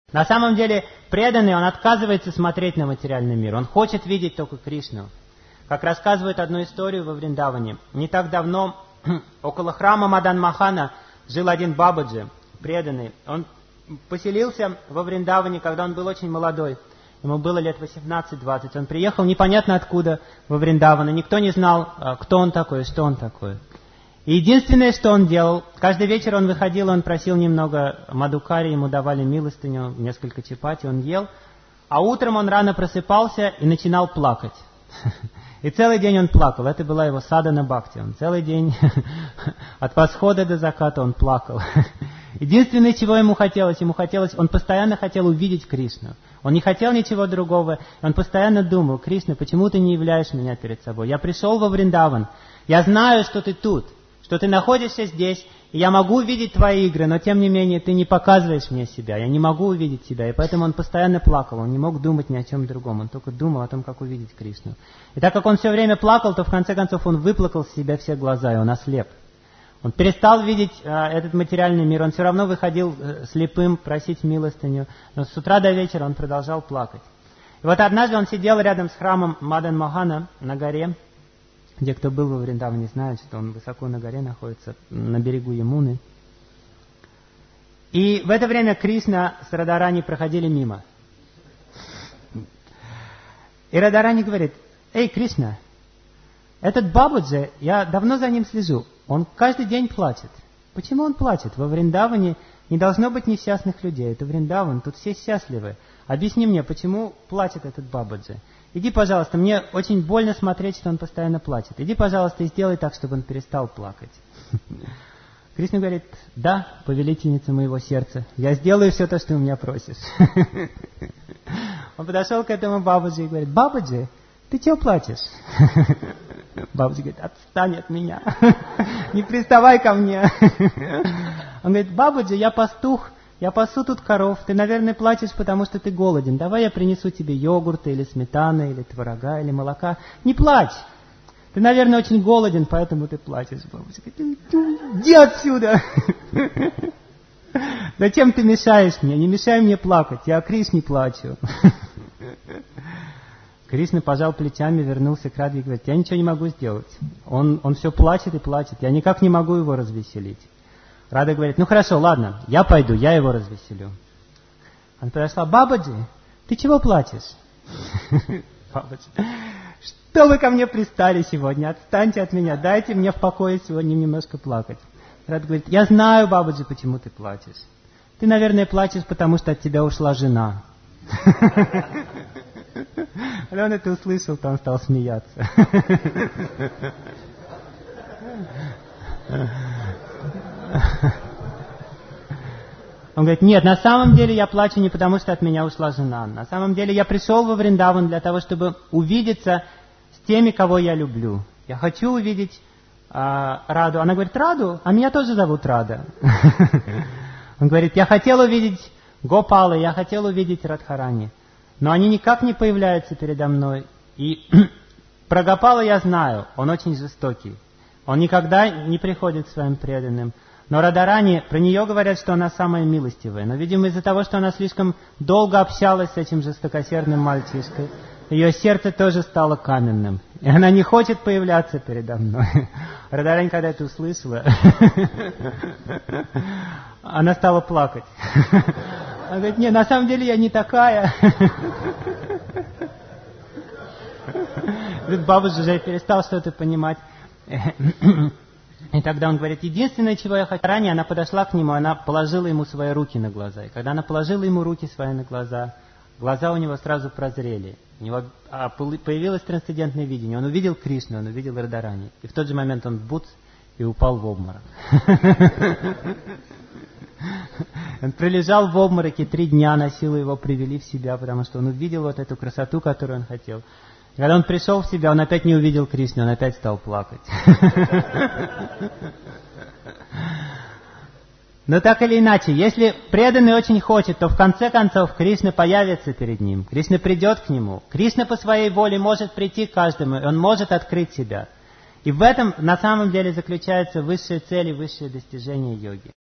На самом деле преданный, он отказывается смотреть на материальный мир. Он хочет видеть только Кришну. Как рассказывает одну историю во Вриндаване. Не так давно около храма Мадан Мохана жил один Бабаджи, преданный. Он поселился во Вриндаване, когда он был очень молодой. Ему было лет 18-20. Он приехал непонятно откуда во Вриндаван. И никто не знал, кто он такой, что он такой. И единственное, что он делал, каждый вечер он выходил, он просил немного мадукари, ему давали милостыню, несколько чапати, он ел. А утром он рано просыпался и начинал плакать. И целый день он плакал. Это была его садхана бхакти. Он целый день от восхода до заката он плакал. Единственное, чего ему хотелось, он постоянно хотел увидеть Кришну. Он не хотел ничего другого. Он постоянно думал: Кришна, почему ты не являешь меня перед собой? Я пришел во Вриндаван. Я знаю, что ты тут, что ты находишься здесь, и я могу увидеть твои игры, но тем не менее ты не показываешь мне себя. Я не могу увидеть тебя. И поэтому он постоянно плакал. Он не мог думать ни о чем другом. Он только думал о том, как увидеть Кришну. И так как он все время плакал, то в конце концов он выплакал с себя все глаза, и он ослеп. Он перестал видеть этот материальный мир. Он все равно выходил слепым просить милостыню. Но с утра до вечера он продолжал плакать. И вот однажды он сидел рядом с храмом Мадан Мохана на горе. Те, кто был во Вриндаване, знают, что он высоко на горе находится, на берегу Ямуны. И в это время Кришна с Радарани проходили мимо. И Радарани говорит: «Эй, Кришна, этот Бабаджи, я давно за ним слежу. Он каждый день плачет. Почему он плачет? Во Вриндаване не должно быть несчастных людей. Это Вриндаван, тут все счастливы. Объясни мне, почему плачет этот Бабаджи? Иди, пожалуйста, мне очень больно смотреть, что он постоянно плачет. Иди, пожалуйста, и сделай так, чтобы он перестал плакать». Кришна говорит: «Да, повелительница моего сердца, я сделаю все то, что ты у меня просишь». Он подошел к этому Бабаджи и говорит: «Бабаджи, ты чего плачешь?» Бабаджи говорит: «Отстань от меня, не приставай ко мне». Он говорит: «Бабаджи, я пастух, я пасу тут коров, ты, наверное, плачешь, потому что ты голоден. Давай я принесу тебе йогурта, или сметаны, или творога, или молока. Не плачь! Ты, наверное, очень голоден, поэтому ты плачешь». Бабаджи говорит: «Иди отсюда! Зачем ты мешаешь мне? Не мешай мне плакать, я о Кришне плачу». Кришна пожал плечами, вернулся к Радхе и говорит: «Я ничего не могу сделать. Он все плачет и плачет, я никак не могу его развеселить». Рада говорит: «Ну хорошо, ладно, я пойду, я его развеселю». Она подошла: «Бабаджи, ты чего плачешь?» «Бабаджи, что вы ко мне пристали сегодня? Отстаньте от меня, дайте мне в покое сегодня немножко плакать». Рада говорит: «Я знаю, Бабаджи, почему ты плачешь. Ты, наверное, плачешь, потому что от тебя ушла жена». Когда он это услышал, то он стал смеяться. Он говорит: «Нет, на самом деле я плачу не потому, что от меня ушла жена. На самом деле я пришел во Вриндаван для того, чтобы увидеться с теми, кого я люблю. Я хочу увидеть Раду». Она говорит: «Раду? А меня тоже зовут Рада». Он говорит: «Я хотел увидеть Гопала, я хотел увидеть Радхарани, но они никак не появляются передо мной. И про Гопала я знаю, он очень жестокий. Он никогда не приходит к своим преданным. Но Радарани, про нее говорят, что она самая милостивая. Но, видимо, из-за того, что она слишком долго общалась с этим жестокосердным мальчишкой, ее сердце тоже стало каменным. И она не хочет появляться передо мной». Радарани, когда это услышала, она стала плакать. Она говорит: «Нет, на самом деле я не такая». Бабаджи уже перестал что-то понимать. И тогда он говорит: «Единственное, чего я хочу». Ранее она подошла к нему, она положила ему свои руки на глаза. И когда она положила ему руки свои на глаза, глаза у него сразу прозрели. У него появилось трансцендентное видение. Он увидел Кришну, он увидел Радарани. И в тот же момент он буц и упал в обморок. Он пролежал в обмороке 3 дня, насилу его привели в себя, потому что он увидел вот эту красоту, которую он хотел. И когда он пришел в себя, он опять не увидел Кришну, он опять стал плакать. Но так или иначе, если преданный очень хочет, то в конце концов Кришна появится перед ним, Кришна придет к нему. Кришна по своей воле может прийти к каждому, и он может открыть себя. И в этом на самом деле заключается высшая цель и высшее достижение йоги.